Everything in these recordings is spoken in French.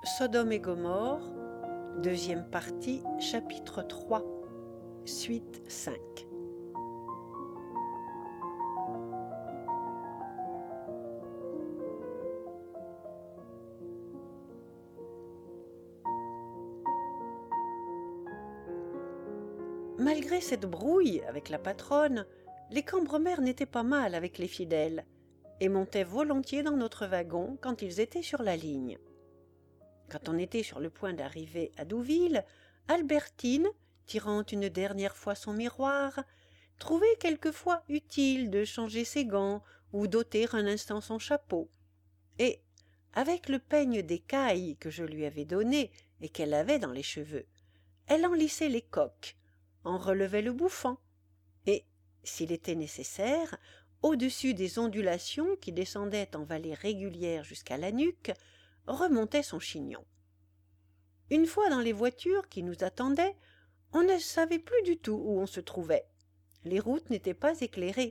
Sodome et Gomorrhe, deuxième partie, chapitre 3, suite 5. Malgré cette brouille avec la patronne, les Cambremer n'étaient pas mal avec les fidèles et montaient volontiers dans notre wagon quand ils étaient sur la ligne. Quand on était sur le point d'arriver à Douville, Albertine, tirant une dernière fois son miroir, trouvait quelquefois utile de changer ses gants ou d'ôter un instant son chapeau. Et, avec le peigne d'écaille que je lui avais donné et qu'elle avait dans les cheveux, elle en lissait les coques, en relevait le bouffant, et, s'il était nécessaire, au-dessus des ondulations qui descendaient en vallée régulière jusqu'à la nuque, remontait son chignon. Une fois dans les voitures qui nous attendaient, on ne savait plus du tout où on se trouvait. Les routes n'étaient pas éclairées.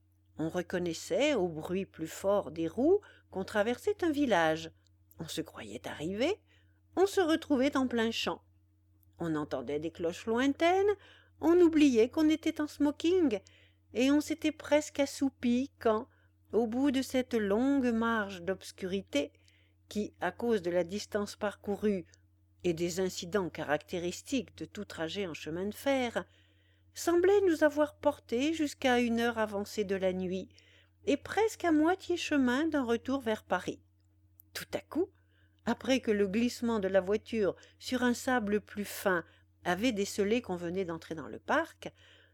On reconnaissait au bruit plus fort des roues qu'on traversait un village. On se croyait arrivé, on se retrouvait en plein champ. On entendait des cloches lointaines, on oubliait qu'on était en smoking, et on s'était presque assoupi quand, au bout de cette longue marge d'obscurité, qui, à cause de la distance parcourue et des incidents caractéristiques de tout trajet en chemin de fer, semblait nous avoir portés jusqu'à une heure avancée de la nuit et presque à moitié chemin d'un retour vers Paris. Tout à coup, après que le glissement de la voiture sur un sable plus fin avait décelé qu'on venait d'entrer dans le parc,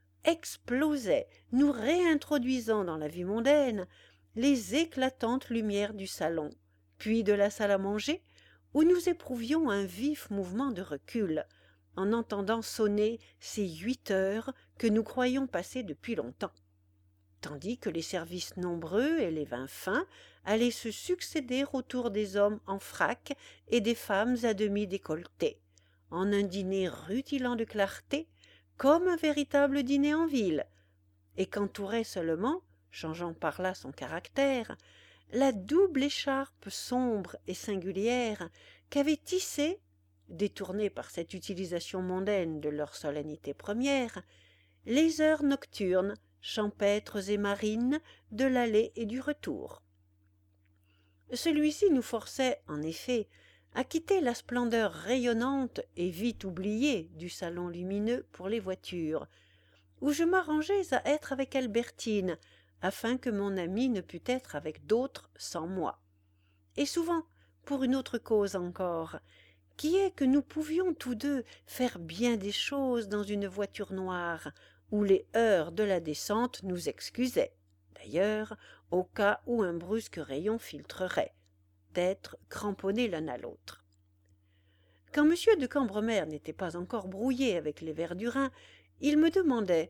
explosait, nous réintroduisant dans la vie mondaine, les éclatantes lumières du salon, puis de la salle à manger, où nous éprouvions un vif mouvement de recul, en entendant sonner ces 8 heures que nous croyions passer depuis longtemps, tandis que les services nombreux et les vins fins allaient se succéder autour des hommes en frac et des femmes à demi décolletées, en un dîner rutilant de clarté, comme un véritable dîner en ville, et qu'entourait seulement, changeant par là son caractère, la double écharpe sombre et singulière qu'avaient tissée, détournée par cette utilisation mondaine de leur solennité première, les heures nocturnes, champêtres et marines de l'aller et du retour. Celui-ci nous forçait, en effet, à quitter la splendeur rayonnante et vite oubliée du salon lumineux pour les voitures, où je m'arrangeais à être avec Albertine, afin que mon ami ne pût être avec d'autres sans moi. Et souvent, pour une autre cause encore, qui est que nous pouvions tous deux faire bien des choses dans une voiture noire, où les heures de la descente nous excusaient, d'ailleurs, au cas où un brusque rayon filtrerait, d'être cramponnés l'un à l'autre. Quand M. de Cambremer n'était pas encore brouillé avec les Verdurins, il me demandait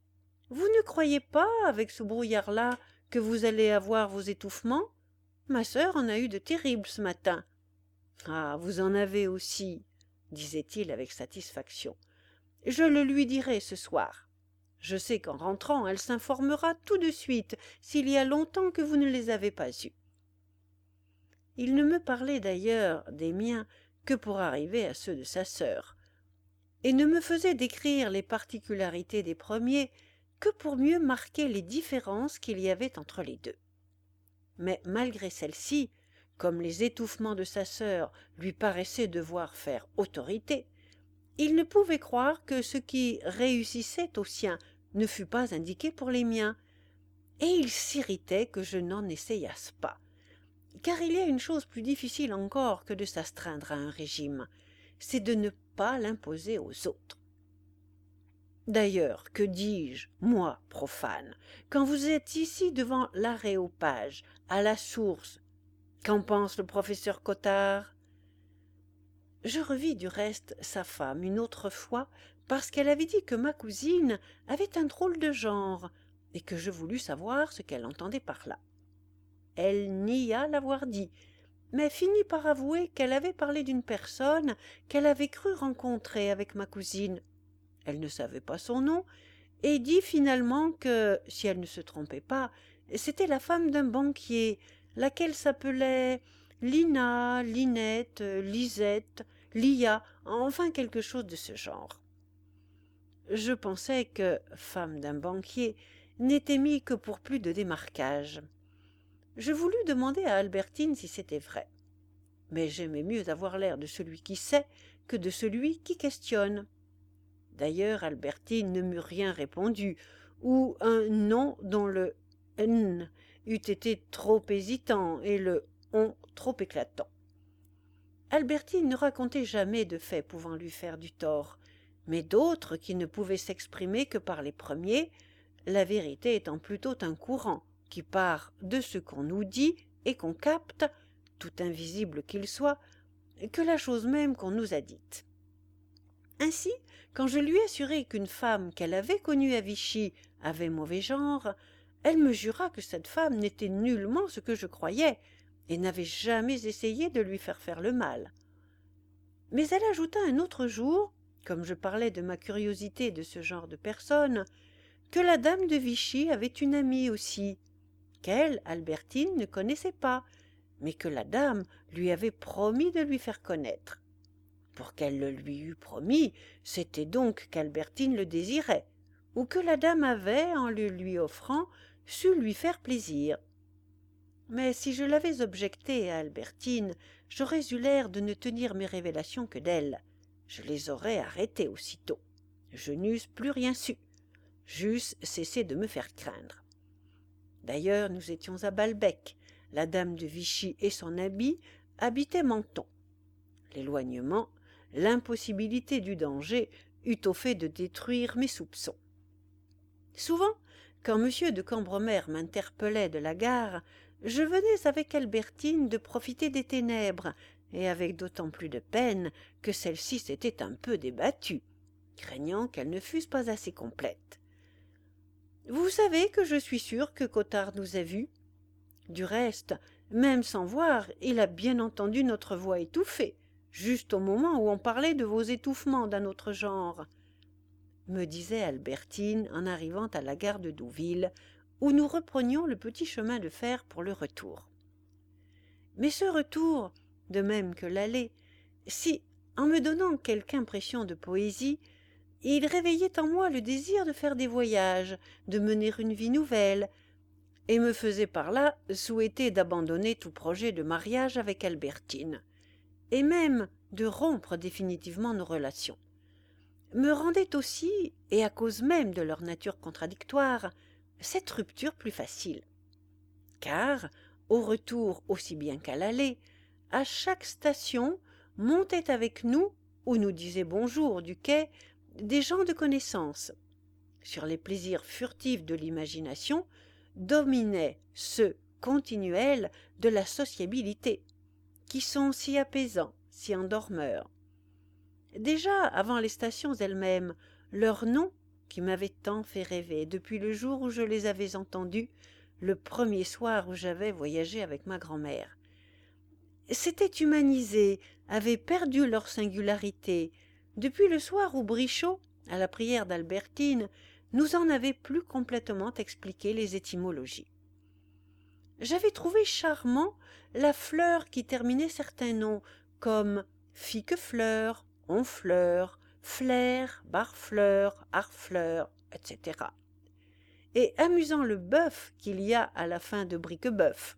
« Vous ne croyez pas, avec ce brouillard-là, que vous allez avoir vos étouffements ? Ma sœur en a eu de terribles ce matin. »« Ah, vous en avez aussi, » disait-il avec satisfaction. « Je le lui dirai ce soir. Je sais qu'en rentrant, elle s'informera tout de suite s'il y a longtemps que vous ne les avez pas eus. » Il ne me parlait d'ailleurs des miens que pour arriver à ceux de sa sœur, et ne me faisait décrire les particularités des premiers que pour mieux marquer les différences qu'il y avait entre les deux. Mais malgré celles-ci, comme les étouffements de sa sœur lui paraissaient devoir faire autorité, il ne pouvait croire que ce qui réussissait aux siens ne fût pas indiqué pour les miens, et il s'irritait que je n'en essayasse pas, car il y a une chose plus difficile encore que de s'astreindre à un régime, c'est de ne pas l'imposer aux autres. D'ailleurs, que dis-je, moi, profane, quand vous êtes ici devant l'aréopage, à la source, qu'en pense le professeur Cottard ? Je revis du reste sa femme une autre fois, parce qu'elle avait dit que ma cousine avait un drôle de genre, et que je voulus savoir ce qu'elle entendait par là. Elle nia l'avoir dit, mais finit par avouer qu'elle avait parlé d'une personne qu'elle avait cru rencontrer avec ma cousine. Elle ne savait pas son nom, et dit finalement que, si elle ne se trompait pas, c'était la femme d'un banquier, laquelle s'appelait Lina, Linette, Lisette, Lia, enfin quelque chose de ce genre. Je pensais que, femme d'un banquier, n'était mis que pour plus de démarquage. Je voulus demander à Albertine si c'était vrai. Mais j'aimais mieux avoir l'air de celui qui sait que de celui qui questionne. D'ailleurs, Albertine ne m'eut rien répondu, ou un non dont le n eût été trop hésitant et le on trop éclatant. Albertine ne racontait jamais de faits pouvant lui faire du tort, mais d'autres qui ne pouvaient s'exprimer que par les premiers, la vérité étant plutôt un courant qui part de ce qu'on nous dit et qu'on capte, tout invisible qu'il soit, que la chose même qu'on nous a dite. Ainsi, quand je lui assurai qu'une femme qu'elle avait connue à Vichy avait mauvais genre, elle me jura que cette femme n'était nullement ce que je croyais, et n'avait jamais essayé de lui faire le mal. Mais elle ajouta un autre jour, comme je parlais de ma curiosité de ce genre de personne, que la dame de Vichy avait une amie aussi, qu'elle, Albertine, ne connaissait pas, mais que la dame lui avait promis de lui faire connaître. Pour qu'elle le lui eût promis, c'était donc qu'Albertine le désirait, ou que la dame avait, en le lui offrant, su lui faire plaisir. Mais si je l'avais objecté à Albertine, j'aurais eu l'air de ne tenir mes révélations que d'elle. Je les aurais arrêtées aussitôt. Je n'eusse plus rien su. J'eusse cessé de me faire craindre. D'ailleurs, nous étions à Balbec. La dame de Vichy et son ami habitaient Menton. L'éloignement, l'impossibilité du danger eût au fait de détruire mes soupçons. Souvent, quand M. de Cambremer m'interpellait de la gare, je venais avec Albertine de profiter des ténèbres, et avec d'autant plus de peine que celles-ci s'étaient un peu débattues, craignant qu'elles ne fussent pas assez complètes. Vous savez que je suis sûre que Cottard nous a vus. Du reste, même sans voir, il a bien entendu notre voix étouffée, juste au moment où on parlait de vos étouffements d'un autre genre, me disait Albertine en arrivant à la gare de Douville, où nous reprenions le petit chemin de fer pour le retour. Mais ce retour, de même que l'aller, si, en me donnant quelque impression de poésie, il réveillait en moi le désir de faire des voyages, de mener une vie nouvelle, et me faisait par là souhaiter d'abandonner tout projet de mariage avec Albertine, et même de rompre définitivement nos relations, me rendait aussi, et à cause même de leur nature contradictoire, cette rupture plus facile. Car, au retour aussi bien qu'à l'aller, à chaque station montaient avec nous, ou nous disaient bonjour du quai, des gens de connaissance. Sur les plaisirs furtifs de l'imagination dominaient ceux continuels de la sociabilité, qui sont si apaisants, si endormeurs. Déjà, avant les stations elles-mêmes, leurs noms, qui m'avaient tant fait rêver depuis le jour où je les avais entendus, le premier soir où j'avais voyagé avec ma grand-mère, s'étaient humanisés, avaient perdu leur singularité, depuis le soir où Brichot, à la prière d'Albertine, nous en avait plus complètement expliqué les étymologies. J'avais trouvé charmant la fleur qui terminait certains noms, comme Fiquefleur, Honfleur, Flair, Barfleur, Harfleur, etc. Et amusant le bœuf qu'il y a à la fin de Briquebeuf.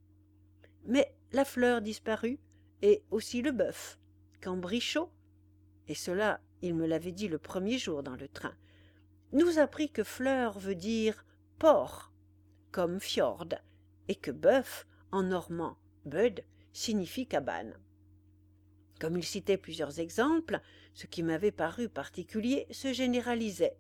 Mais la fleur disparut, et aussi le bœuf, quand Brichot, et cela il me l'avait dit le premier jour dans le train, nous apprit que fleur veut dire port, comme fjord, et que bœuf, en normand bød, signifie cabane. Comme il citait plusieurs exemples, ce qui m'avait paru particulier se généralisait.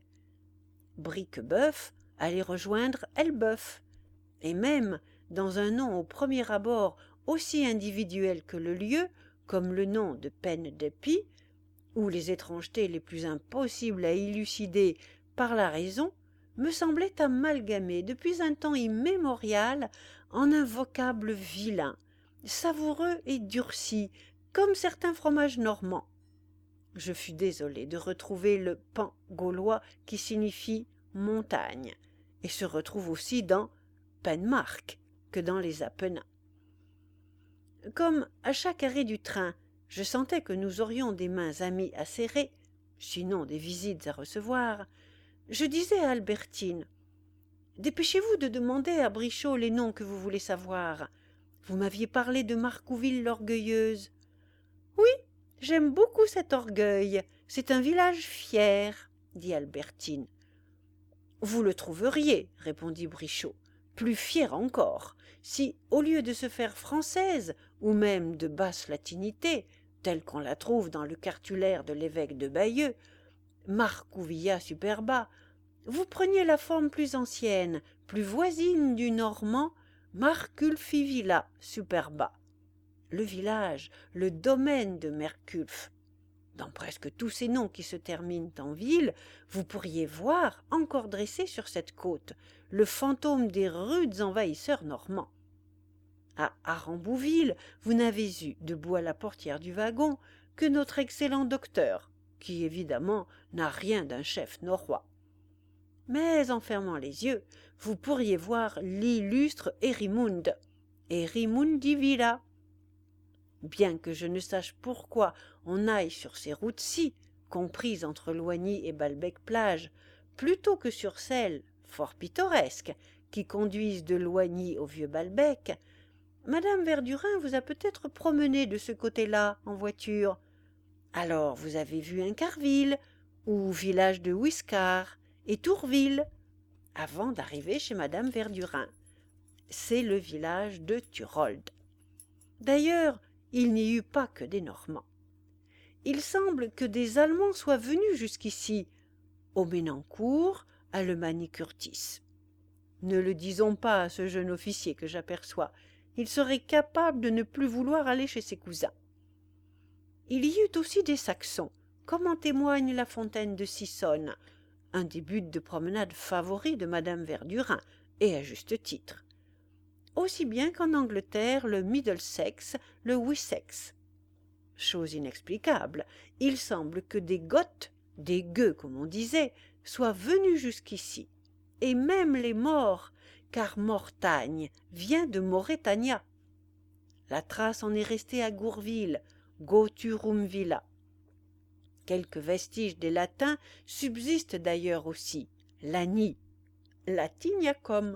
Briquebeuf allait rejoindre Elbeuf, et même, dans un nom au premier abord aussi individuel que le lieu, comme le nom de Peine-de-Pie, où les étrangetés les plus impossibles à élucider par la raison me semblaient amalgamées depuis un temps immémorial en un vocable vilain, savoureux et durci, comme certains fromages normands. Je fus désolé de retrouver le pan gaulois qui signifie montagne, et se retrouve aussi dans Penmark que dans les Apennins. Comme à chaque arrêt du train, je sentais que nous aurions des mains amies à serrer, sinon des visites à recevoir, je disais à Albertine: dépêchez-vous de demander à Brichot les noms que vous voulez savoir. Vous m'aviez parlé de Marcouville l'Orgueilleuse. Oui, j'aime beaucoup cet orgueil. C'est un village fier, dit Albertine. Vous le trouveriez, répondit Brichot, plus fier encore, si, au lieu de se faire française, ou même de basse latinité, telle qu'on la trouve dans le cartulaire de l'évêque de Bayeux, Marcouvilla superba, vous preniez la forme plus ancienne, plus voisine du normand, Marculfivilla superba. Le village, le domaine de Merculf. Dans presque tous ces noms qui se terminent en ville, vous pourriez voir, encore dressé sur cette côte, le fantôme des rudes envahisseurs normands. À Arambouville, vous n'avez eu, debout à la portière du wagon, que notre excellent docteur, qui évidemment n'a rien d'un chef norrois. Mais en fermant les yeux, vous pourriez voir l'illustre Erimund, Erimundivilla. Bien que je ne sache pourquoi on aille sur ces routes-ci, comprises entre Loigny et Balbec-Plage, plutôt que sur celles, fort pittoresques, qui conduisent de Loigny au vieux Balbec, madame Verdurin vous a peut-être promené de ce côté-là en voiture. Alors vous avez vu Incarville, ou village de Wiscar, et Tourville, avant d'arriver chez madame Verdurin. C'est le village de Turold. D'ailleurs, il n'y eut pas que des Normands. Il semble que des Allemands soient venus jusqu'ici, au Ménancourt, à Lemanie-Curtis. Ne le disons pas à ce jeune officier que j'aperçois. Il serait capable de ne plus vouloir aller chez ses cousins. Il y eut aussi des Saxons, comme en témoigne la fontaine de Sissonne, un des buts de promenade favoris de madame Verdurin, et à juste titre. Aussi bien qu'en Angleterre, le Middlesex, le Wessex. Chose inexplicable, il semble que des Goths, des gueux comme on disait, soient venus jusqu'ici, et même les Maures, car Mortagne vient de Mauretania. La trace en est restée à Gourville, Gauturum Villa. Quelques vestiges des Latins subsistent d'ailleurs aussi, Lani, Latiniacum.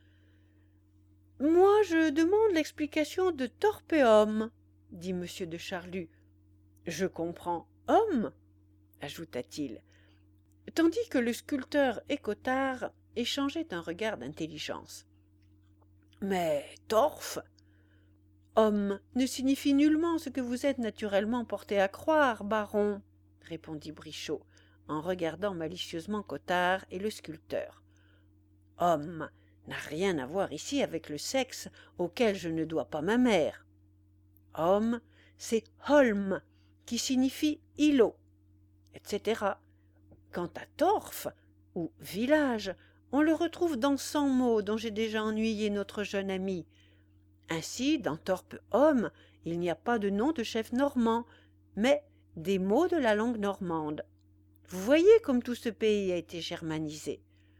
Moi, je demande l'explication de Torpehomme, dit M. de Charlus. Je comprends homme, ajouta-t-il, tandis que le sculpteur Écotard échangeait un regard d'intelligence. Mais torf, homme, ne signifie nullement ce que vous êtes naturellement porté à croire, baron, répondit Brichot, en regardant malicieusement Cottard et le sculpteur. Homme n'a rien à voir ici avec le sexe auquel je ne dois pas ma mère. Homme, c'est Holm, qui signifie îlot, etc. Quant à torf, ou village, on le retrouve dans 100 mots dont j'ai déjà ennuyé notre jeune ami. Ainsi, dans Torpe-Homme, il n'y a pas de nom de chef normand, mais des mots de la langue normande. Vous voyez comme tout ce pays a été germanisé.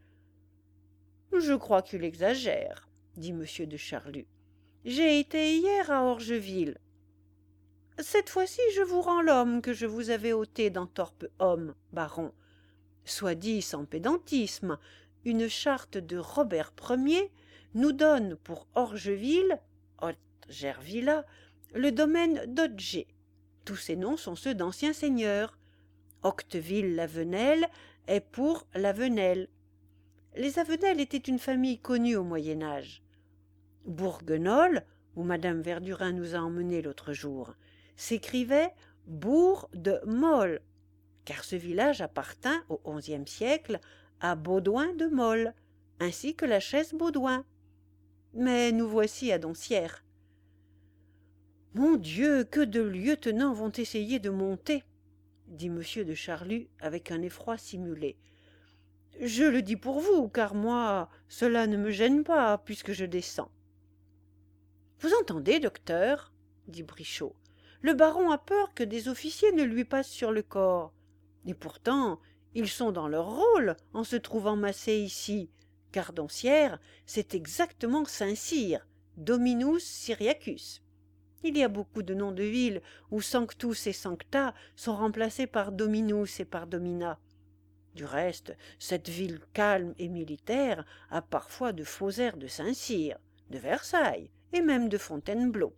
Je crois qu'il exagère, dit M. de Charlus. J'ai été hier à Orgeville. Cette fois-ci, je vous rends l'homme que je vous avais ôté dans Torpe-Homme, baron. Soit dit sans pédantisme, une charte de Robert Ier nous donne pour Orgeville, Haute-Gervilla, le domaine d'Otger. Tous ces noms sont ceux d'anciens seigneurs. Octeville-Lavenel est pour Lavenel. Les Avenel étaient une famille connue au Moyen-Âge. Bourguenol, où madame Verdurin nous a emmenés l'autre jour, s'écrivait Bourg de Molles, car ce village appartint au XIe siècle à Baudouin de Molles, ainsi que la chaise Baudouin. Mais nous voici à Doncières. Mon Dieu, que de lieutenants vont essayer de monter, dit M. de Charlus avec un effroi simulé. Je le dis pour vous, car moi, cela ne me gêne pas, puisque je descends. Vous entendez, docteur, dit Brichot, le baron a peur que des officiers ne lui passent sur le corps. Et pourtant, ils sont dans leur rôle en se trouvant massés ici, car Doncières, c'est exactement Saint-Cyr, Dominus Syriacus. Il y a beaucoup de noms de villes où Sanctus et Sancta sont remplacés par Dominus et par Domina. Du reste, cette ville calme et militaire a parfois de faux airs de Saint-Cyr, de Versailles et même de Fontainebleau.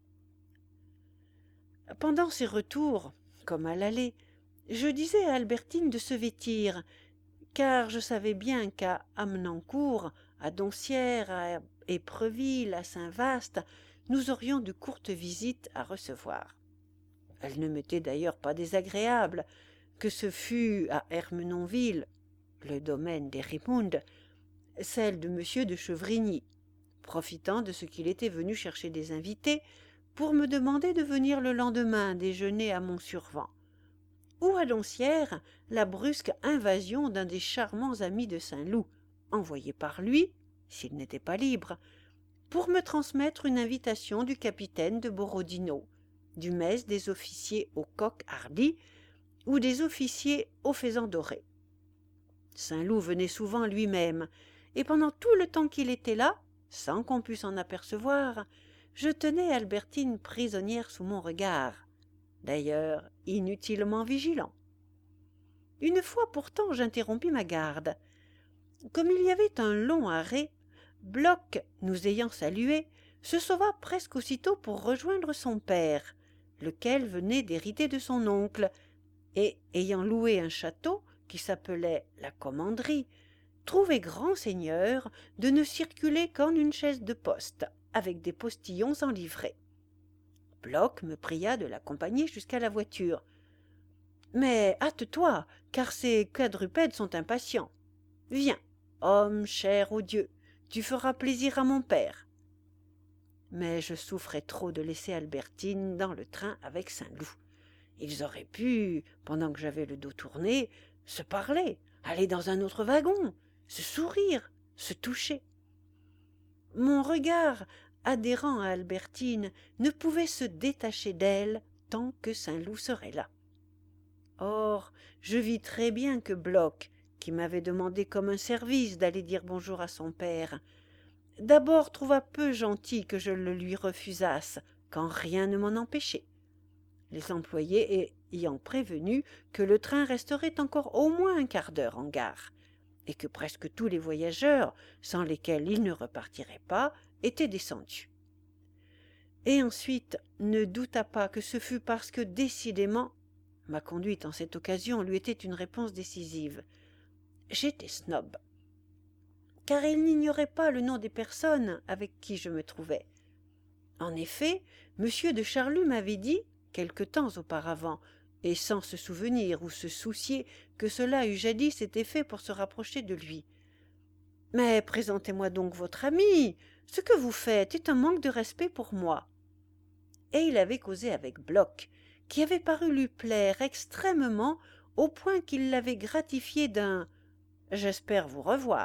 Pendant ces retours, comme à l'aller, je disais à Albertine de se vêtir, car je savais bien qu'à Amenancourt, à Doncières, à Épreville, à Saint-Vaast, nous aurions de courtes visites à recevoir. Elle ne m'était d'ailleurs pas désagréable, que ce fût à Ermenonville, le domaine des Rimonde, celle de M. de Chevrigny, profitant de ce qu'il était venu chercher des invités, pour me demander de venir le lendemain déjeuner à Montsurvent, ou à Doncières, la brusque invasion d'un des charmants amis de Saint-Loup, envoyé par lui, s'il n'était pas libre, pour me transmettre une invitation du capitaine de Borodino, du mess des officiers au coq hardy ou des officiers au faisan doré. Saint-Loup venait souvent lui-même, et pendant tout le temps qu'il était là, sans qu'on pût s'en apercevoir, je tenais Albertine prisonnière sous mon regard, d'ailleurs inutilement vigilant. Une fois pourtant j'interrompis ma garde. Comme il y avait un long arrêt, Bloch, nous ayant salués, se sauva presque aussitôt pour rejoindre son père, lequel venait d'hériter de son oncle, et, ayant loué un château qui s'appelait la Commanderie, trouvait grand seigneur de ne circuler qu'en une chaise de poste, avec des postillons en livrée. Bloch me pria de l'accompagner jusqu'à la voiture. « Mais hâte-toi, car ces quadrupèdes sont impatients. Viens, homme cher aux dieux, tu feras plaisir à mon père. » Mais je souffrais trop de laisser Albertine dans le train avec Saint-Loup. Ils auraient pu, pendant que j'avais le dos tourné, se parler, aller dans un autre wagon, se sourire, se toucher. Mon regard, adhérant à Albertine, ne pouvait se détacher d'elle tant que Saint-Loup serait là. Or, je vis très bien que Bloch, qui m'avait demandé comme un service d'aller dire bonjour à son père, d'abord trouva peu gentil que je le lui refusasse, quand rien ne m'en empêchait. Les employés ayant prévenu que le train resterait encore au moins un quart d'heure en gare, et que presque tous les voyageurs, sans lesquels il ne repartirait pas, étaient descendus. Et ensuite ne douta pas que ce fût parce que décidément, ma conduite en cette occasion lui était une réponse décisive, j'étais snob, car il n'ignorait pas le nom des personnes avec qui je me trouvais. En effet, M. de Charlus m'avait dit, quelque temps auparavant, et sans se souvenir ou se soucier que cela eût jadis été fait pour se rapprocher de lui. « Mais présentez-moi donc votre ami. Ce que vous faites est un manque de respect pour moi. » Et il avait causé avec Bloch, qui avait paru lui plaire extrêmement au point qu'il l'avait gratifié d'un « j'espère vous revoir ».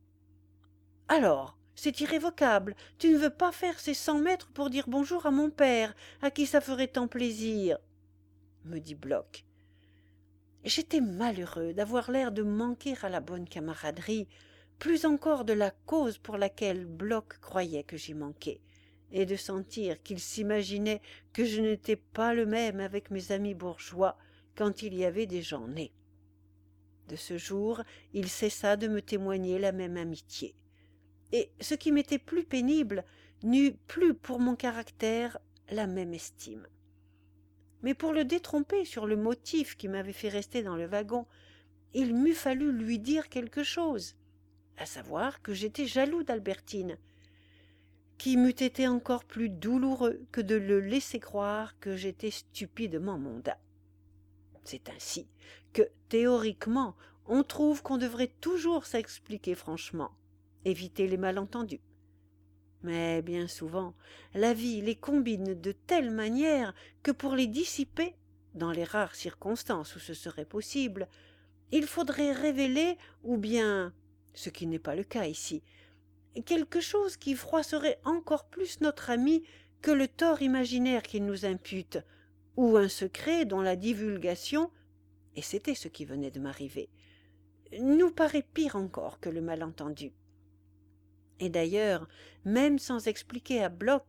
« Alors, c'est irrévocable, tu ne veux pas faire ces 100 mètres pour dire bonjour à mon père, à qui ça ferait tant plaisir ?» me dit Bloch. J'étais malheureux d'avoir l'air de manquer à la bonne camaraderie, plus encore de la cause pour laquelle Bloch croyait que j'y manquais, et de sentir qu'il s'imaginait que je n'étais pas le même avec mes amis bourgeois quand il y avait des gens nés. De ce jour, il cessa de me témoigner la même amitié. Et ce qui m'était plus pénible, n'eut plus pour mon caractère la même estime. Mais pour le détromper sur le motif qui m'avait fait rester dans le wagon, il m'eût fallu lui dire quelque chose, à savoir que j'étais jaloux d'Albertine, qui m'eût été encore plus douloureux que de le laisser croire que j'étais stupidement mondain. C'est ainsi que, théoriquement, on trouve qu'on devrait toujours s'expliquer franchement, éviter les malentendus. Mais bien souvent, la vie les combine de telle manière que pour les dissiper, dans les rares circonstances où ce serait possible, il faudrait révéler, ou bien, ce qui n'est pas le cas ici, quelque chose qui froisserait encore plus notre ami que le tort imaginaire qu'il nous impute, ou un secret dont la divulgation, et c'était ce qui venait de m'arriver, nous paraît pire encore que le malentendu. Et d'ailleurs, même sans expliquer à Bloch,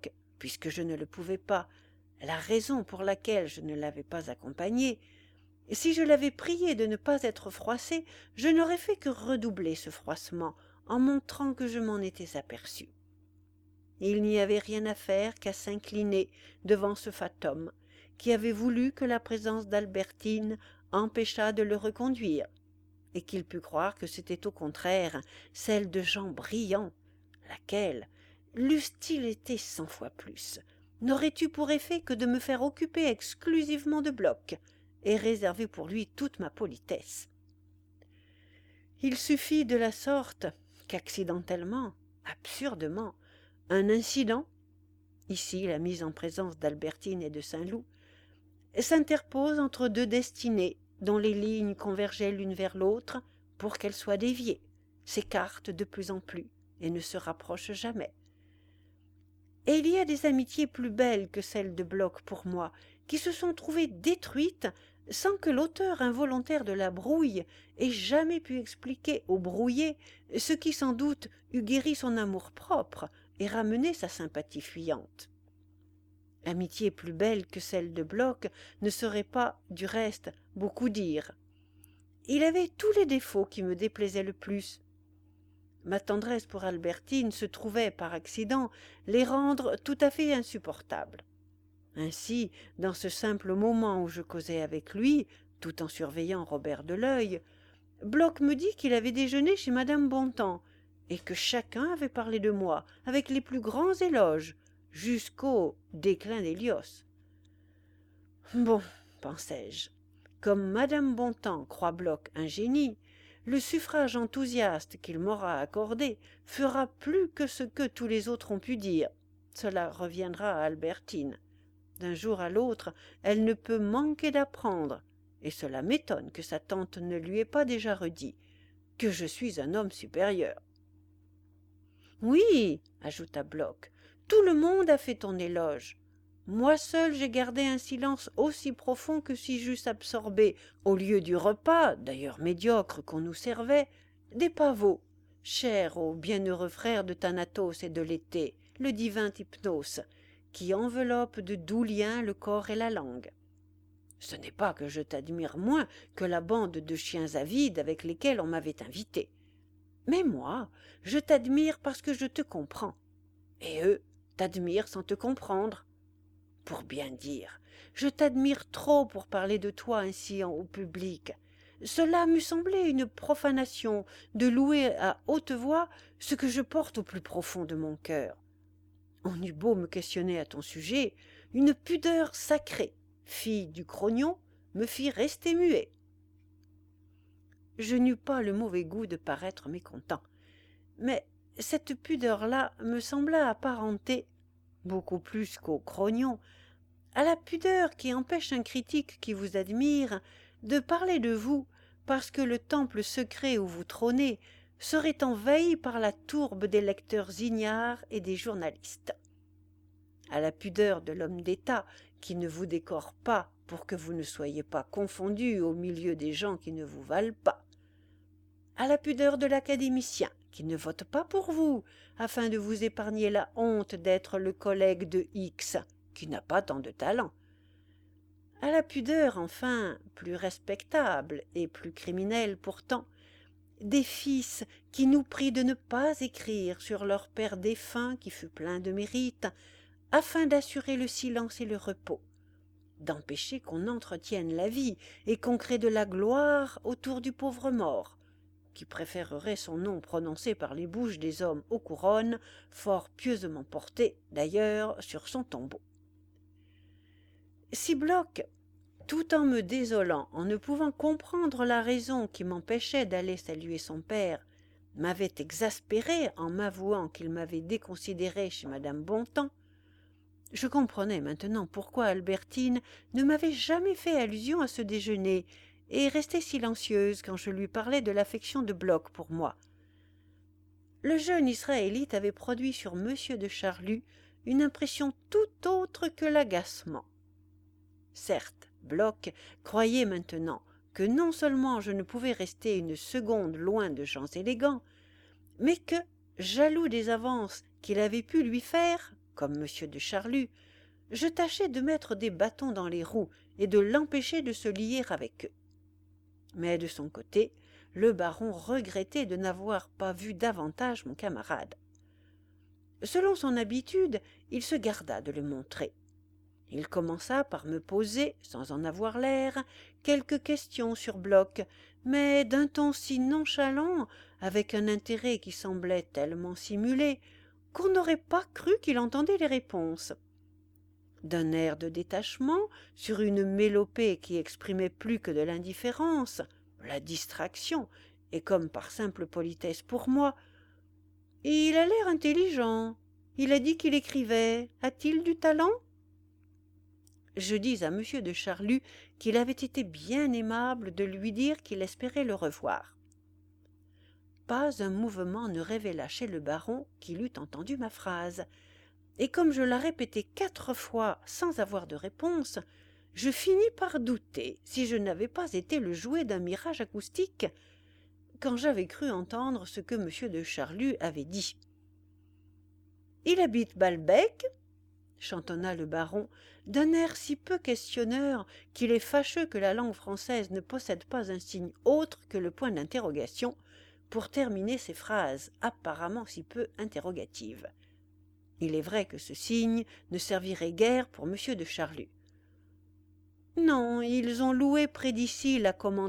puisque je ne le pouvais pas, la raison pour laquelle je ne l'avais pas accompagné, si je l'avais prié de ne pas être froissé, je n'aurais fait que redoubler ce froissement en montrant que je m'en étais aperçu. Il n'y avait rien à faire qu'à s'incliner devant ce fat homme qui avait voulu que la présence d'Albertine empêchât de le reconduire, et qu'il pût croire que c'était au contraire celle de Jean Briand, laquelle, l'eussent-ils été 100 fois plus, n'aurait eu pour effet que de me faire occuper exclusivement de Bloch, et réserver pour lui toute ma politesse. Il suffit de la sorte qu'accidentellement, absurdement, un incident, ici la mise en présence d'Albertine et de Saint-Loup, s'interpose entre deux destinées dont les lignes convergeaient l'une vers l'autre pour qu'elles soient déviées, s'écartent de plus en plus et ne se rapprochent jamais. Et il y a des amitiés plus belles que celles de Bloch pour moi, qui se sont trouvées détruites sans que l'auteur involontaire de la brouille ait jamais pu expliquer au brouillé ce qui sans doute eût guéri son amour-propre et ramené sa sympathie fuyante. Amitié plus belle que celle de Bloch ne serait pas, du reste, beaucoup dire. Il avait tous les défauts qui me déplaisaient le plus. Ma tendresse pour Albertine se trouvait, par accident, les rendre tout à fait insupportables. Ainsi, dans ce simple moment où je causais avec lui, tout en surveillant Robert de l'œil, Bloch me dit qu'il avait déjeuné chez madame Bontemps, et que chacun avait parlé de moi avec les plus grands éloges, jusqu'au déclin d'Hélios. Bon, pensai-je, comme madame Bontemps croit Bloch un génie, le suffrage enthousiaste qu'il m'aura accordé fera plus que ce que tous les autres ont pu dire. Cela reviendra à Albertine. D'un jour à l'autre, elle ne peut manquer d'apprendre, et cela m'étonne que sa tante ne lui ait pas déjà redit, que je suis un homme supérieur. Oui, ajouta Bloch, tout le monde a fait ton éloge. Moi seul j'ai gardé un silence aussi profond que si j'eusse absorbé, au lieu du repas, d'ailleurs médiocre, qu'on nous servait, des pavots, chers aux bienheureux frères de Thanatos et de Léthé, le divin Hypnos, qui enveloppe de doux liens le corps et la langue. Ce n'est pas que je t'admire moins que la bande de chiens avides avec lesquels on m'avait invité. Mais moi, je t'admire parce que je te comprends, et eux t'admirent sans te comprendre. Pour bien dire, je t'admire trop pour parler de toi ainsi au public. Cela m'eût semblé une profanation de louer à haute voix ce que je porte au plus profond de mon cœur. On eut beau me questionner à ton sujet, une pudeur sacrée, fille du crognon, me fit rester muet. Je n'eus pas le mauvais goût de paraître mécontent, mais cette pudeur-là me sembla apparentée, beaucoup plus qu'au crognon, à la pudeur qui empêche un critique qui vous admire de parler de vous parce que le temple secret où vous trônez serait envahi par la tourbe des lecteurs ignares et des journalistes. À la pudeur de l'homme d'État qui ne vous décore pas pour que vous ne soyez pas confondu au milieu des gens qui ne vous valent pas. À la pudeur de l'académicien qui ne vote pas pour vous afin de vous épargner la honte d'être le collègue de X qui n'a pas tant de talent. À la pudeur, enfin, plus respectable et plus criminelle pourtant, des fils qui nous prient de ne pas écrire sur leur père défunt qui fut plein de mérite, afin d'assurer le silence et le repos, d'empêcher qu'on entretienne la vie et qu'on crée de la gloire autour du pauvre mort, qui préférerait son nom prononcé par les bouches des hommes aux couronnes, fort pieusement portées, d'ailleurs, sur son tombeau. Si Bloch, tout en me désolant, en ne pouvant comprendre la raison qui m'empêchait d'aller saluer son père, m'avait exaspéré en m'avouant qu'il m'avait déconsidéré chez madame Bontemps, je comprenais maintenant pourquoi Albertine ne m'avait jamais fait allusion à ce déjeuner et restait silencieuse quand je lui parlais de l'affection de Bloch pour moi. Le jeune israélite avait produit sur M. de Charlus une impression tout autre que l'agacement. Certes, Bloch croyait maintenant que non seulement je ne pouvais rester une seconde loin de gens élégants, mais que, jaloux des avances qu'il avait pu lui faire, comme M. de Charlus, je tâchai de mettre des bâtons dans les roues et de l'empêcher de se lier avec eux. Mais de son côté, le baron regrettait de n'avoir pas vu davantage mon camarade. Selon son habitude, il se garda de le montrer. Il commença par me poser, sans en avoir l'air, quelques questions sur Bloch, mais d'un ton si nonchalant, avec un intérêt qui semblait tellement simulé, qu'on n'aurait pas cru qu'il entendait les réponses. D'un air de détachement, sur une mélopée qui exprimait plus que de l'indifférence, la distraction, et comme par simple politesse pour moi, « Il a l'air intelligent. Il a dit qu'il écrivait. A-t-il du talent ?» Je dis à M. de Charlus qu'il avait été bien aimable de lui dire qu'il espérait le revoir. Pas un mouvement ne révéla chez le baron qu'il eût entendu ma phrase, et comme je la répétai 4 fois sans avoir de réponse, je finis par douter si je n'avais pas été le jouet d'un mirage acoustique, quand j'avais cru entendre ce que M. de Charlus avait dit. « Il habite Balbec ?» chantonna le baron, d'un air si peu questionneur qu'il est fâcheux que la langue française ne possède pas un signe autre que le point d'interrogation pour terminer ses phrases apparemment si peu interrogatives. Il est vrai que ce signe ne servirait guère pour M. de Charlus. « Non, ils ont loué près d'ici la commanderie. »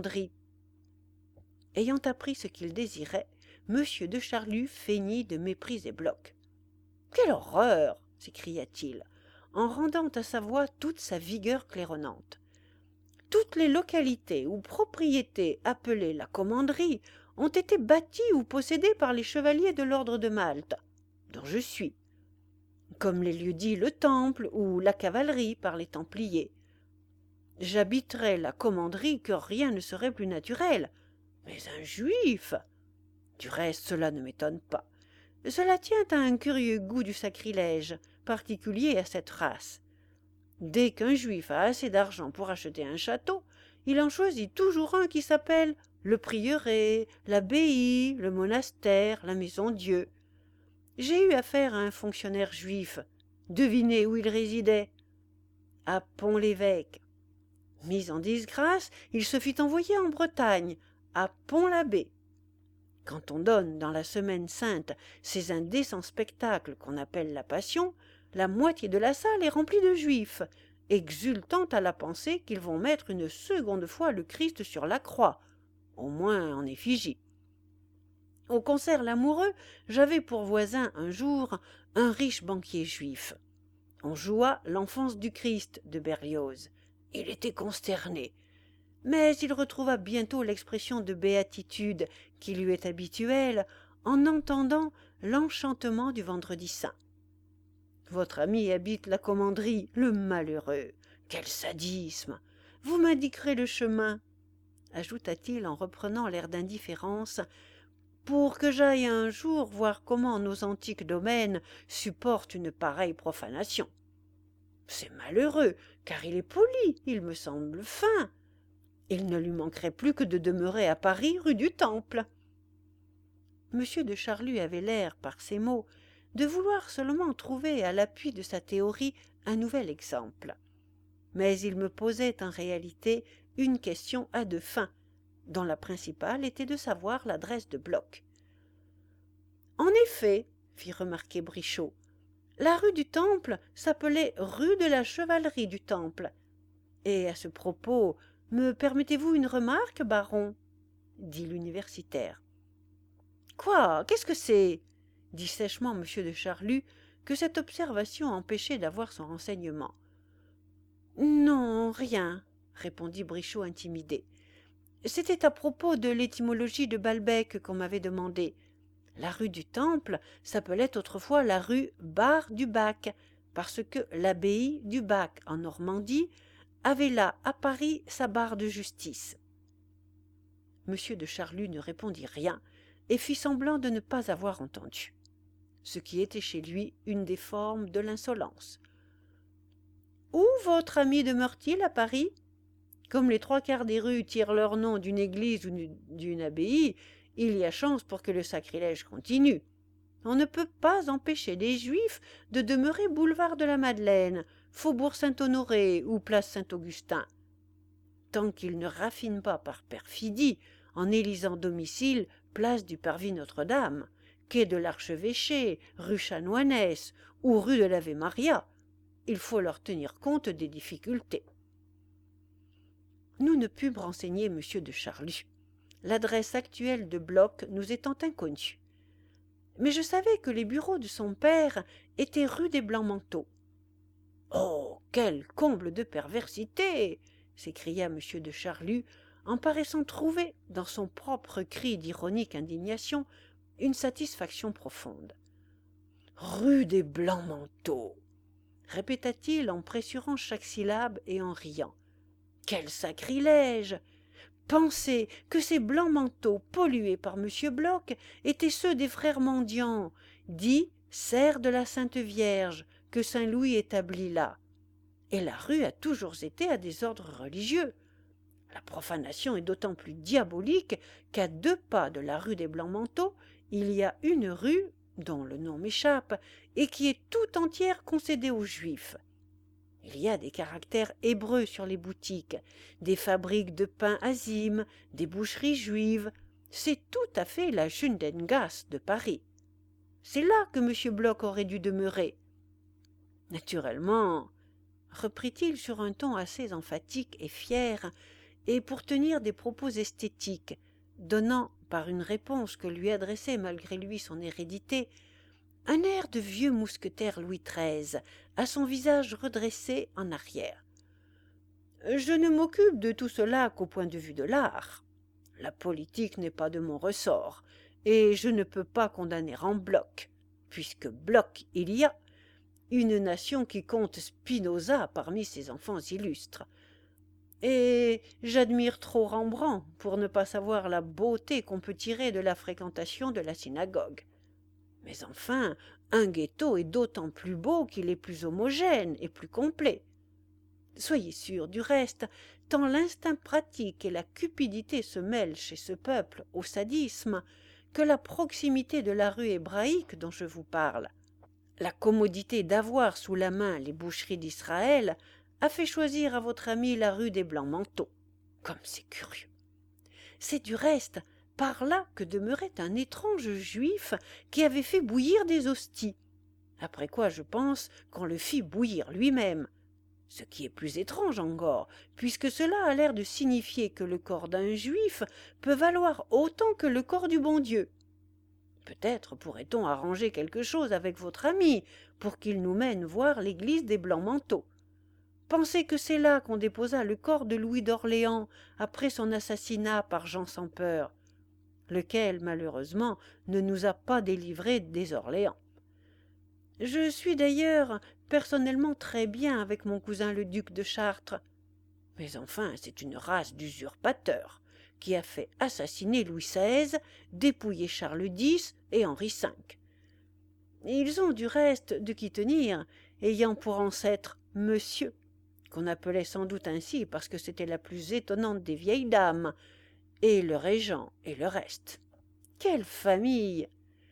Ayant appris ce qu'il désirait, M. de Charlus feignit de mépriser Bloch. « Quelle horreur !» s'écria-t-il, en rendant à sa voix toute sa vigueur claironnante. « Toutes les localités ou propriétés appelées la commanderie ont été bâties ou possédées par les chevaliers de l'ordre de Malte, dont je suis, comme les lieux-dits le Temple ou la cavalerie par les Templiers. J'habiterais la commanderie que rien ne serait plus naturel, mais un juif! Du reste, cela ne m'étonne pas. Cela tient à un curieux goût du sacrilège, particulier à cette race. Dès qu'un juif a assez d'argent pour acheter un château, il en choisit toujours un qui s'appelle le prieuré, l'abbaye, le monastère, la maison-Dieu. J'ai eu affaire à un fonctionnaire juif. Devinez où il résidait? À Pont-l'Évêque. Mis en disgrâce, il se fit envoyer en Bretagne, à Pont-l'Abbé. Quand on donne dans la Semaine sainte ces indécents spectacles qu'on appelle la Passion, la moitié de la salle est remplie de juifs, exultant à la pensée qu'ils vont mettre une seconde fois le Christ sur la croix, au moins en effigie. Au concert Lamoureux, j'avais pour voisin un jour un riche banquier juif. On joua l'Enfance du Christ de Berlioz. Il était consterné. Mais il retrouva bientôt l'expression de béatitude qui lui est habituelle en entendant l'enchantement du Vendredi saint. « Votre ami habite la commanderie, le malheureux. Quel sadisme! Vous m'indiquerez le chemin, » ajouta-t-il en reprenant l'air d'indifférence, « pour que j'aille un jour voir comment nos antiques domaines supportent une pareille profanation. C'est malheureux, car il est poli, il me semble fin. Il ne lui manquerait plus que de demeurer à Paris, rue du Temple. » M. de Charlus avait l'air, par ces mots, de vouloir seulement trouver à l'appui de sa théorie un nouvel exemple. Mais il me posait en réalité une question à 2 fins, dont la principale était de savoir l'adresse de Bloch. « En effet, » fit remarquer Brichot, « la rue du Temple s'appelait rue de la Chevalerie du Temple. Et à ce propos, me permettez-vous une remarque, baron ?» dit l'universitaire. « Quoi? Qu'est-ce que c'est ?» dit sèchement M. de Charlus, que cette observation empêchait d'avoir son renseignement. « Non, rien, » répondit Brichot intimidé. « C'était à propos de l'étymologie de Balbec qu'on m'avait demandé. La rue du Temple s'appelait autrefois la rue Bar du Bac, parce que l'abbaye du Bac en Normandie avait là à Paris sa barre de justice. » M. de Charlus ne répondit rien et fit semblant de ne pas avoir entendu, ce qui était chez lui une des formes de l'insolence. « Où votre ami demeure-t-il à Paris? Comme les 3/4 des rues tirent leur nom d'une église ou d'une abbaye, il y a chance pour que le sacrilège continue. On ne peut pas empêcher les Juifs de demeurer boulevard de la Madeleine, faubourg Saint-Honoré ou place Saint-Augustin. Tant qu'ils ne raffinent pas par perfidie en élisant domicile place du Parvis Notre-Dame, quai de l'Archevêché, rue Chanoinesse ou rue de l'Ave Maria, il faut leur tenir compte des difficultés. Nous ne pûmes renseigner M. de Charlus, l'adresse actuelle de Bloch nous étant inconnue. Mais je savais que les bureaux de son père étaient rue des Blancs-Manteaux. « Oh, quel comble de perversité !» s'écria M. de Charlus, en paraissant trouver, dans son propre cri d'ironique indignation, une satisfaction profonde. « Rue des Blancs-Manteaux !» répéta-t-il en pressurant chaque syllabe et en riant. « Quel sacrilège ! Pensez que ces blancs manteaux pollués par M. Bloch étaient ceux des frères mendiants, dits serfs de la Sainte Vierge, que saint Louis établit là. Et la rue a toujours été à des ordres religieux. La profanation est d'autant plus diabolique qu'à 2 pas de la rue des Blancs-Manteaux, il y a une rue, dont le nom m'échappe, et qui est tout entière concédée aux Juifs. Il y a des caractères hébreux sur les boutiques, des fabriques de pain azim, des boucheries juives. C'est tout à fait la Jundengasse de Paris. C'est là que M. Bloch aurait dû demeurer. Naturellement, reprit-il sur un ton assez emphatique et fier, et pour tenir des propos esthétiques, donnant, par une réponse que lui adressait malgré lui son hérédité, un air de vieux mousquetaire Louis XIII, à son visage redressé en arrière. Je ne m'occupe de tout cela qu'au point de vue de l'art. La politique n'est pas de mon ressort, et je ne peux pas condamner en bloc, puisque bloc il y a, une nation qui compte Spinoza parmi ses enfants illustres. Et j'admire trop Rembrandt pour ne pas savoir la beauté qu'on peut tirer de la fréquentation de la synagogue. Mais enfin, un ghetto est d'autant plus beau qu'il est plus homogène et plus complet. Soyez sûr, du reste, tant l'instinct pratique et la cupidité se mêlent chez ce peuple au sadisme, que la proximité de la rue hébraïque dont je vous parle, la commodité d'avoir sous la main les boucheries d'Israël, a fait choisir à votre ami la rue des Blancs-Manteaux. Comme c'est curieux. C'est du reste par là que demeurait un étrange juif qui avait fait bouillir des hosties, après quoi je pense qu'on le fit bouillir lui-même, ce qui est plus étrange encore, puisque cela a l'air de signifier que le corps d'un juif peut valoir autant que le corps du bon Dieu. Peut-être pourrait-on arranger quelque chose avec votre ami pour qu'il nous mène voir l'église des Blancs-Manteaux. Pensez que c'est là qu'on déposa le corps de Louis d'Orléans après son assassinat par Jean sans peur, lequel, malheureusement, ne nous a pas délivrés des Orléans. Je suis d'ailleurs personnellement très bien avec mon cousin le duc de Chartres. Mais enfin, c'est une race d'usurpateurs qui a fait assassiner Louis XVI, dépouiller Charles X et Henri V. Ils ont du reste de qui tenir, ayant pour ancêtre Monsieur, qu'on appelait sans doute ainsi parce que c'était la plus étonnante des vieilles dames, et le régent et le reste. Quelle famille!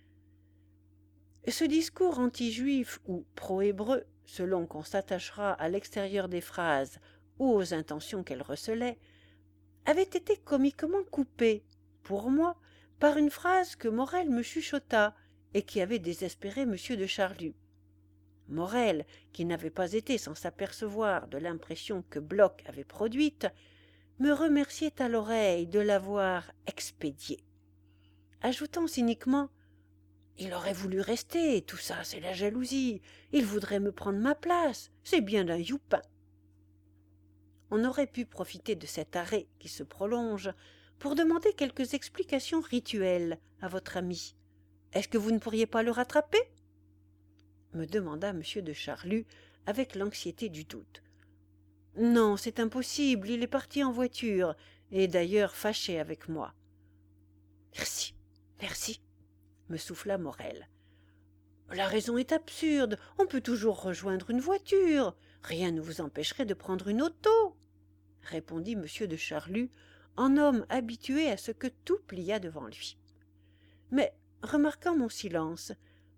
Ce discours anti-juif ou pro-hébreu, selon qu'on s'attachera à l'extérieur des phrases ou aux intentions qu'elles recelaient, avait été comiquement coupé, pour moi, par une phrase que Morel me chuchota et qui avait désespéré M. de Charlus. Morel, qui n'avait pas été sans s'apercevoir de l'impression que Bloch avait produite, me remerciait à l'oreille de l'avoir expédié, ajoutant cyniquement « Il aurait voulu rester, tout ça, c'est la jalousie. Il voudrait me prendre ma place, c'est bien d'un youpin. » On aurait pu profiter de cet arrêt qui se prolonge pour demander quelques explications rituelles à votre ami. Est-ce que vous ne pourriez pas le rattraper ? Me demanda M. de Charlus avec l'anxiété du doute. Non, c'est impossible, il est parti en voiture, et d'ailleurs fâché avec moi. Merci, merci, me souffla Morel. La raison est absurde, on peut toujours rejoindre une voiture, rien ne vous empêcherait de prendre une auto, répondit M. de Charlus, en homme habitué à ce que tout pliât devant lui. Mais, remarquant mon silence,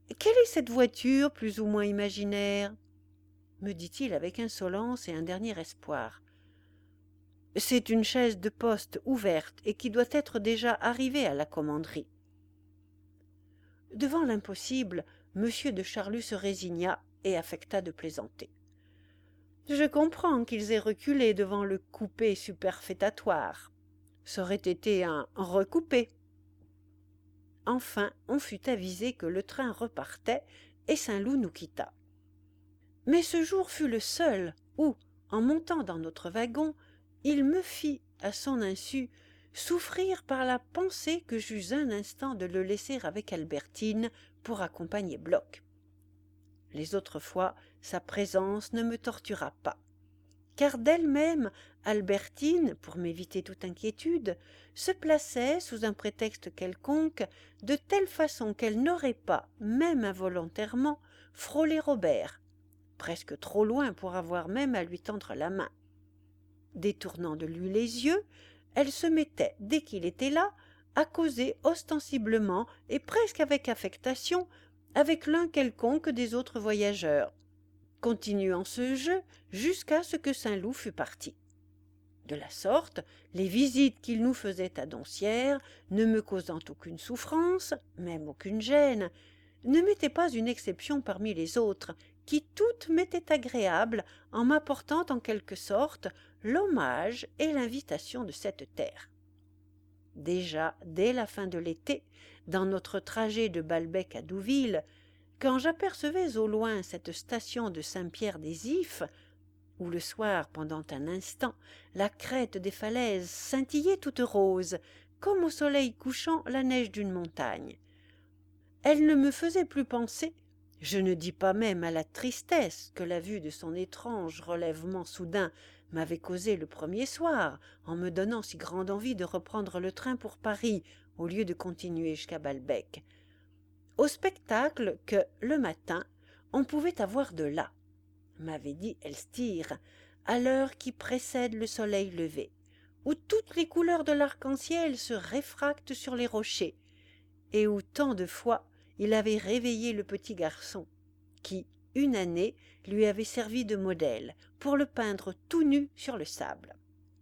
« Quelle est cette voiture plus ou moins imaginaire ?» me dit-il avec insolence et un dernier espoir. « C'est une chaise de poste ouverte et qui doit être déjà arrivée à la commanderie. » Devant l'impossible, M. de Charlus se résigna et affecta de plaisanter. « Je comprends qu'ils aient reculé devant le coupé superfétatoire. Ça aurait été un recoupé. » Enfin, on fut avisé que le train repartait et Saint-Loup nous quitta. Mais ce jour fut le seul où, en montant dans notre wagon, il me fit, à son insu, souffrir par la pensée que j'eus un instant de le laisser avec Albertine pour accompagner Bloch. Les autres fois, sa présence ne me tortura pas, car d'elle-même, Albertine, pour m'éviter toute inquiétude, se plaçait, sous un prétexte quelconque, de telle façon qu'elle n'aurait pas, même involontairement, frôlé Robert, presque trop loin pour avoir même à lui tendre la main. Détournant de lui les yeux, elle se mettait, dès qu'il était là, à causer ostensiblement et presque avec affectation avec l'un quelconque des autres voyageurs, continuant ce jeu jusqu'à ce que Saint-Loup fût parti. De la sorte, les visites qu'il nous faisait à Doncières, ne me causant aucune souffrance, même aucune gêne, ne m'étaient pas une exception parmi les autres, qui toutes m'étaient agréables en m'apportant en quelque sorte l'hommage et l'invitation de cette terre. Déjà, dès la fin de l'été, dans notre trajet de Balbec à Douville, quand j'apercevais au loin cette station de Saint-Pierre-des-Ifs, où le soir, pendant un instant, la crête des falaises scintillait toute rose, comme au soleil couchant la neige d'une montagne, elle ne me faisait plus penser, je ne dis pas même à la tristesse que la vue de son étrange relèvement soudain m'avait causé le premier soir, en me donnant si grande envie de reprendre le train pour Paris, au lieu de continuer jusqu'à Balbec, au spectacle que, le matin, on pouvait avoir de là, m'avait dit Elstir, à l'heure qui précède le soleil levé, où toutes les couleurs de l'arc-en-ciel se réfractent sur les rochers, et où tant de fois il avait réveillé le petit garçon, qui, une année, lui avait servi de modèle, pour le peindre tout nu sur le sable.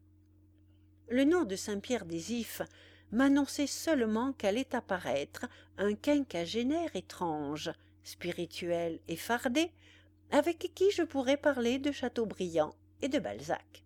Le nom de Saint-Pierre-des-Ifs m'annonçait seulement qu'allait apparaître un quinquagénaire étrange, spirituel et fardé, avec qui je pourrais parler de Chateaubriand et de Balzac.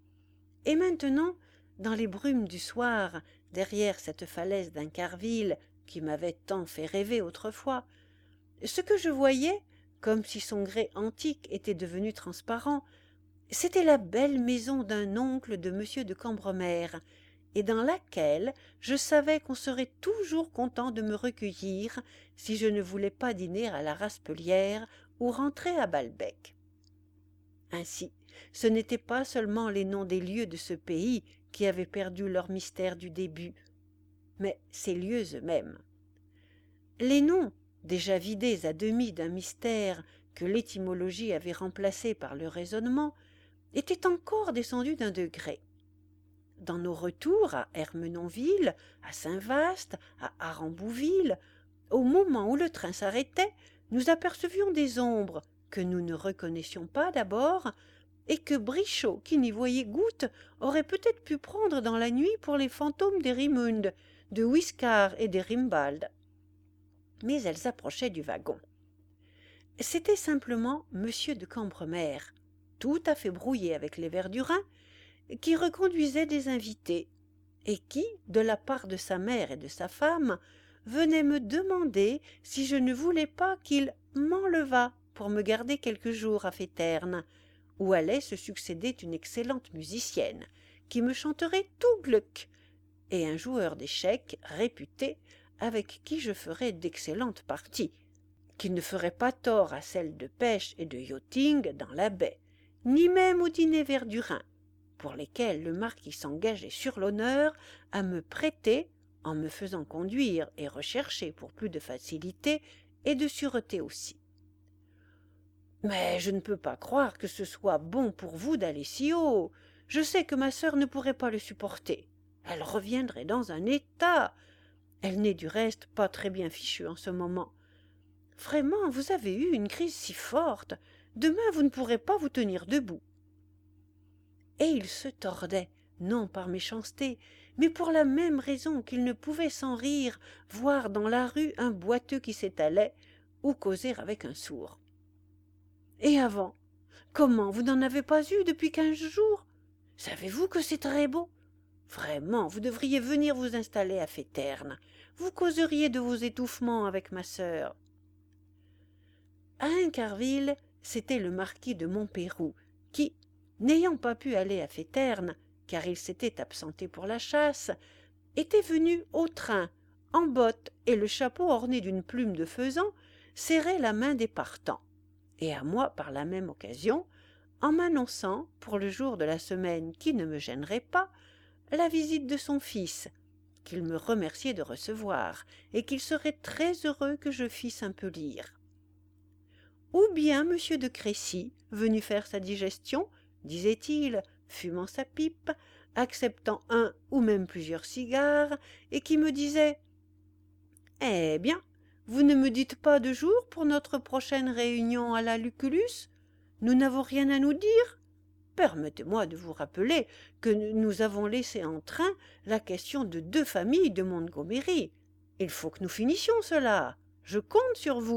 Et maintenant, dans les brumes du soir, derrière cette falaise d'Incarville qui m'avait tant fait rêver autrefois, ce que je voyais, comme si son grès antique était devenu transparent, c'était la belle maison d'un oncle de M. de Cambremer, et dans laquelle je savais qu'on serait toujours content de me recueillir si je ne voulais pas dîner à la Raspelière ou rentrer à Balbec. Ainsi, ce n'étaient pas seulement les noms des lieux de ce pays qui avaient perdu leur mystère du début, mais ces lieux eux-mêmes. Les noms, déjà vidés à demi d'un mystère que l'étymologie avait remplacé par le raisonnement, étaient encore descendus d'un degré. Dans nos retours à Ermenonville, à Saint-Vaast, à Arambouville, au moment où le train s'arrêtait, nous apercevions des ombres que nous ne reconnaissions pas d'abord, et que Brichot, qui n'y voyait goutte, aurait peut-être pu prendre dans la nuit pour les fantômes des Rimund, de Wiscar et des Rimbald. Mais elles approchaient du wagon. C'était simplement M. de Cambremer, tout à fait brouillé avec les Verdurins, qui reconduisait des invités, et qui, de la part de sa mère et de sa femme, venait me demander si je ne voulais pas qu'il m'enlevât pour me garder quelques jours à Féterne, où allait se succéder une excellente musicienne, qui me chanterait tout Gluck, et un joueur d'échecs réputé, avec qui je ferais d'excellentes parties, qui ne ferait pas tort à celles de pêche et de yachting dans la baie, ni même au dîner Verdurin, pour lesquels le marquis s'engageait sur l'honneur à me prêter, en me faisant conduire et rechercher pour plus de facilité et de sûreté aussi. Mais je ne peux pas croire que ce soit bon pour vous d'aller si haut. Je sais que ma sœur ne pourrait pas le supporter. Elle reviendrait dans un état. Elle n'est du reste pas très bien fichue en ce moment. Vraiment, vous avez eu une crise si forte. Demain, vous ne pourrez pas vous tenir debout. » Et il se tordait, non par méchanceté, mais pour la même raison qu'il ne pouvait sans rire voir dans la rue un boiteux qui s'étalait ou causer avec un sourd. « Et avant, comment, vous n'en avez pas eu depuis 15 jours? Savez-vous que c'est très beau? Vraiment, vous devriez venir vous installer à Féterne. Vous causeriez de vos étouffements avec ma sœur. » À Incarville, c'était le marquis de Montpeyroux qui, n'ayant pas pu aller à Féterne, car il s'était absenté pour la chasse, était venu au train, en bottes et le chapeau orné d'une plume de faisan, serrer la main des partants, et à moi par la même occasion, en m'annonçant, pour le jour de la semaine qui ne me gênerait pas, la visite de son fils, qu'il me remerciait de recevoir, et qu'il serait très heureux que je fisse un peu lire. Ou bien M. de Crécy, venu faire sa digestion, disait-il, fumant sa pipe, acceptant un ou même plusieurs cigares, et qui me disait « Eh bien, vous ne me dites pas de jour pour notre prochaine réunion à la Lucullus? Nous n'avons rien à nous dire? Permettez-moi de vous rappeler que nous avons laissé en train la question de 2 familles de Montgomery. Il faut que nous finissions cela. Je compte sur vous. »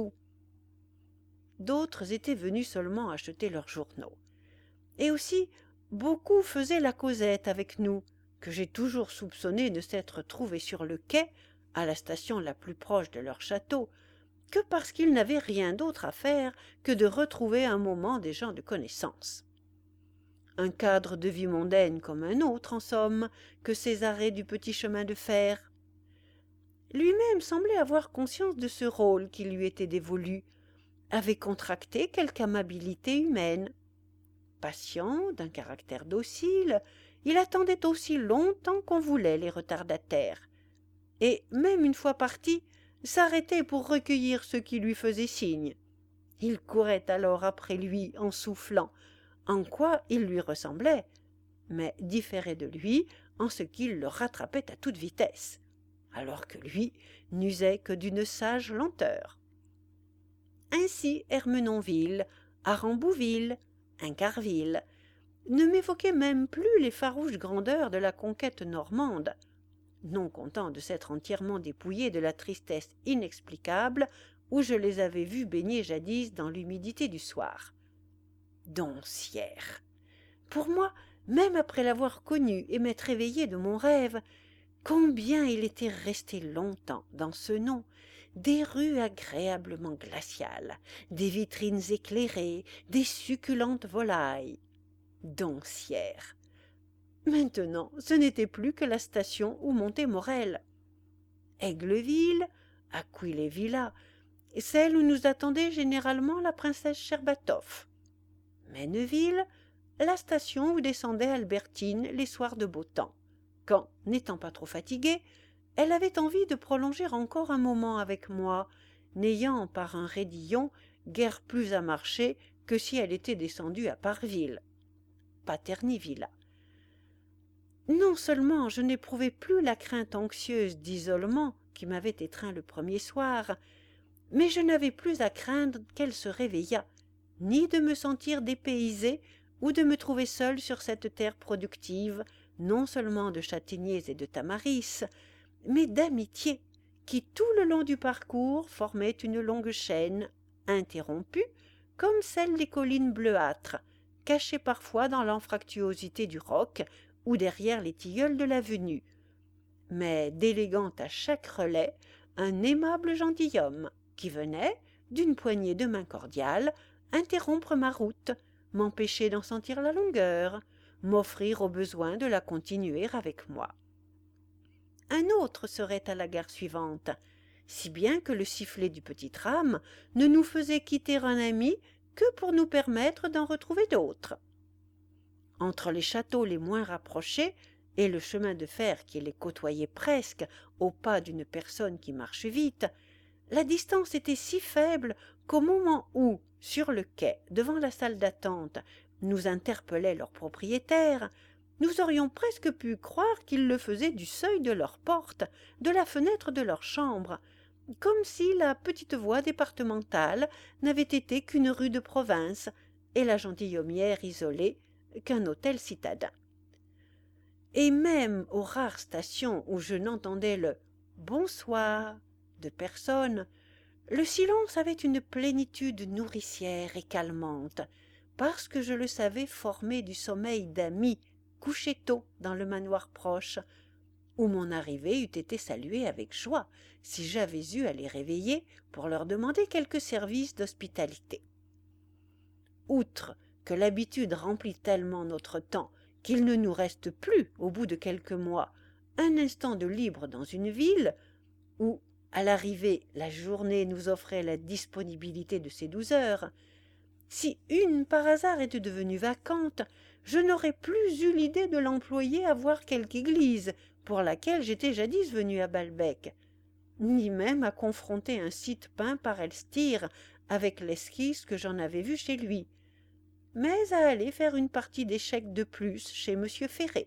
D'autres étaient venus seulement acheter leurs journaux. Et aussi, beaucoup faisaient la causette avec nous, que j'ai toujours soupçonné de s'être trouvés sur le quai, à la station la plus proche de leur château, que parce qu'ils n'avaient rien d'autre à faire que de retrouver un moment des gens de connaissance. Un cadre de vie mondaine comme un autre, en somme, que ces arrêts du petit chemin de fer. Lui-même semblait avoir conscience de ce rôle qui lui était dévolu, avait contracté quelque amabilité humaine. Patient, d'un caractère docile, il attendait aussi longtemps qu'on voulait les retardataires, et, même une fois parti, s'arrêtait pour recueillir ceux qui lui faisaient signe. Il courait alors après lui en soufflant, en quoi il lui ressemblait, mais différait de lui en ce qu'il le rattrapait à toute vitesse, alors que lui n'usait que d'une sage lenteur. Ainsi Ermenonville, Arambouville, Incarville ne m'évoquaient même plus les farouches grandeurs de la conquête normande, non content de s'être entièrement dépouillés de la tristesse inexplicable où je les avais vus baigner jadis dans l'humidité du soir. Doncière! Pour moi, même après l'avoir connu et m'être éveillé de mon rêve, combien il était resté longtemps dans ce nom, des rues agréablement glaciales, des vitrines éclairées, des succulentes volailles. Doncière! Maintenant, ce n'était plus que la station où montait Morel. Aigleville, Aquila-Villa, celle où nous attendait généralement la princesse Sherbatoff. Menneville, la station où descendait Albertine les soirs de beau temps, quand, n'étant pas trop fatiguée, elle avait envie de prolonger encore un moment avec moi, n'ayant par un raidillon guère plus à marcher que si elle était descendue à Parville. Paternivilla. Non seulement je n'éprouvais plus la crainte anxieuse d'isolement qui m'avait étreint le premier soir, mais je n'avais plus à craindre qu'elle se réveillât, ni de me sentir dépaysée ou de me trouver seule sur cette terre productive, non seulement de châtaigniers et de tamaris, mais d'amitié, qui tout le long du parcours formait une longue chaîne, interrompue, comme celle des collines bleuâtres, cachées parfois dans l'anfractuosité du roc ou derrière les tilleuls de l'avenue, mais déléguant à chaque relais un aimable gentilhomme qui venait, d'une poignée de main cordiale, interrompre ma route, m'empêcher d'en sentir la longueur, m'offrir au besoin de la continuer avec moi. Un autre serait à la gare suivante, si bien que le sifflet du petit tram ne nous faisait quitter un ami que pour nous permettre d'en retrouver d'autres. Entre les châteaux les moins rapprochés et le chemin de fer qui les côtoyait presque au pas d'une personne qui marche vite, la distance était si faible qu'au moment où, sur le quai, devant la salle d'attente, nous interpellait leur propriétaire, nous aurions presque pu croire qu'ils le faisaient du seuil de leur porte, de la fenêtre de leur chambre, comme si la petite voie départementale n'avait été qu'une rue de province et la gentilhommière isolée qu'un hôtel citadin. Et même aux rares stations où je n'entendais le bonsoir de personne, le silence avait une plénitude nourricière et calmante, parce que je le savais formé du sommeil d'amis couchés tôt dans le manoir proche, où mon arrivée eût été saluée avec joie si j'avais eu à les réveiller pour leur demander quelque service d'hospitalité. Outre que l'habitude remplit tellement notre temps qu'il ne nous reste plus, au bout de quelques mois, un instant de libre dans une ville où, à l'arrivée, la journée nous offrait la disponibilité de ses 12 heures, si une par hasard était devenue vacante, je n'aurais plus eu l'idée de l'employer à voir quelque église pour laquelle j'étais jadis venu à Balbec, ni même à confronter un site peint par Elstir avec l'esquisse que j'en avais vue chez lui, mais à aller faire une partie d'échecs de plus chez M. Ferré.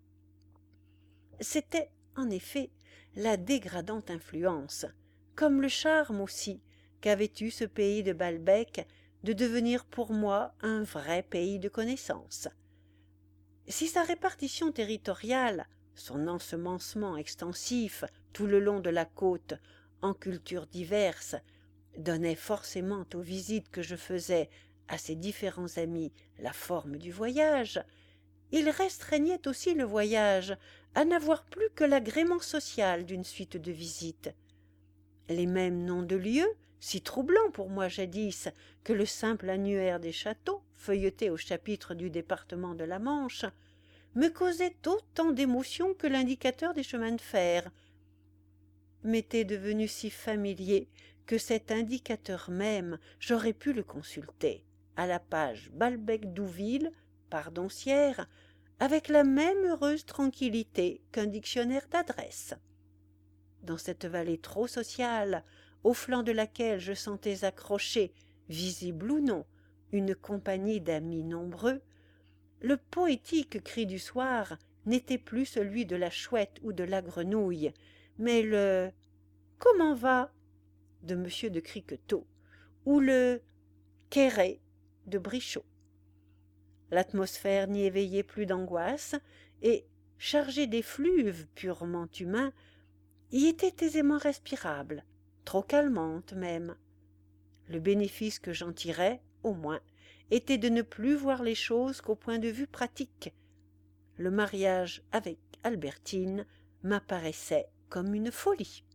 C'était, en effet, la dégradante influence, comme le charme aussi, qu'avait eu ce pays de Balbec de devenir pour moi un vrai pays de connaissances. Si sa répartition territoriale, son ensemencement extensif tout le long de la côte en cultures diverses, donnait forcément aux visites que je faisais à ses différents amis la forme du voyage, il restreignait aussi le voyage à n'avoir plus que l'agrément social d'une suite de visites. Les mêmes noms de lieux, si troublants pour moi jadis que le simple annuaire des châteaux, feuilleté au chapitre du département de la Manche, me causaient autant d'émotion que l'indicateur des chemins de fer, m'était devenu si familier que cet indicateur même, j'aurais pu le consulter, à la page Balbec-Douville, Pardonsière, avec la même heureuse tranquillité qu'un dictionnaire d'adresses. Dans cette vallée trop sociale, au flanc de laquelle je sentais accrocher, visible ou non, une compagnie d'amis nombreux, le poétique cri du soir n'était plus celui de la chouette ou de la grenouille, mais le « Comment va ?» de M. de Criquetot ou le « Quéré » de Brichot. L'atmosphère n'y éveillait plus d'angoisse, et, chargée d'effluves purement humains, y était aisément respirable, trop calmante même. Le bénéfice que j'en tirais, au moins, était de ne plus voir les choses qu'au point de vue pratique. Le mariage avec Albertine m'apparaissait comme une folie.